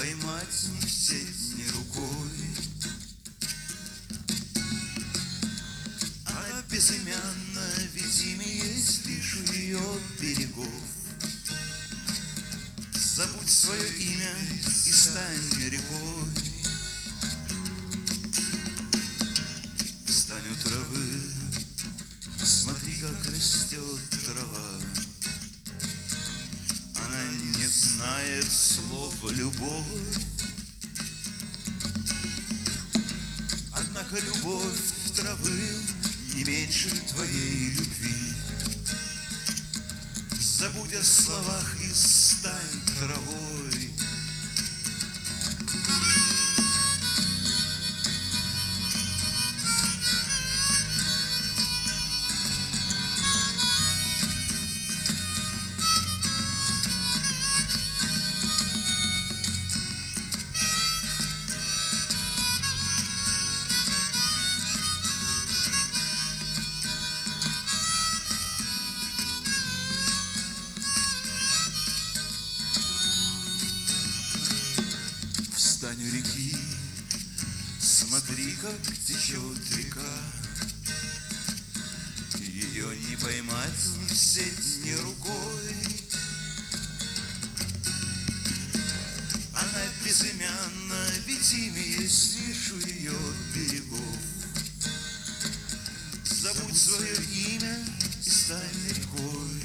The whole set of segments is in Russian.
поймать ни в сеть, ни рукой. Она безымянна, ведь имя есть лишь у ее берегов. Забудь свое имя и стань рекой. Встань у травы, смотри, как растет трава. Она не знает слова любовь. Однако любовь травы не меньше твоей любви. Забудь о словах и стань травой. Встань у реки, смотри, как течет река. Ее не поймать ни в сеть, ни рукой. Она безымянна, ведь имя есть лишь у ее берегов. Забудь свое имя и стань рекой.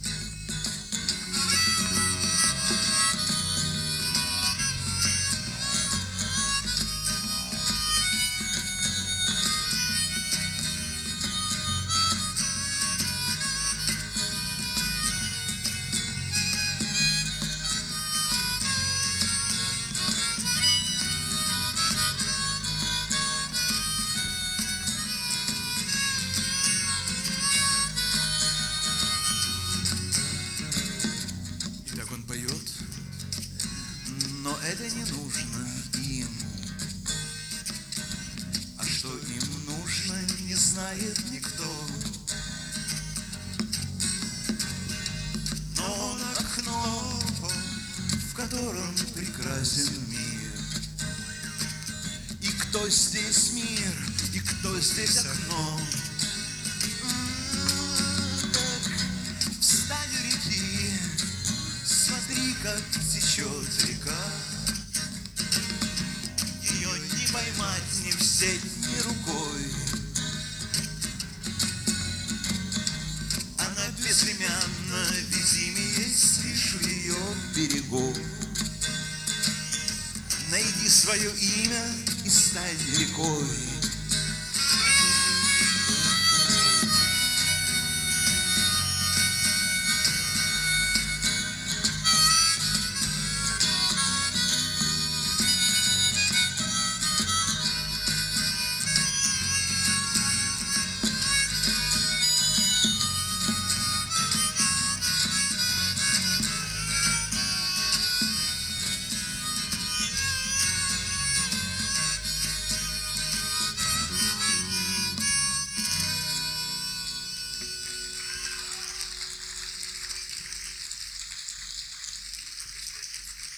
Но это не нужно им. А что им нужно, не знает никто. Но он окно, в котором прекрасен мир. И кто здесь мир, и кто здесь окно? Так, встань у реки, смотри, как течет река. Ее не поймать ни в сеть, ни рукой. Она безымянна, ведь имя есть лишь у ее берегов. Найди свое имя и стань рекой.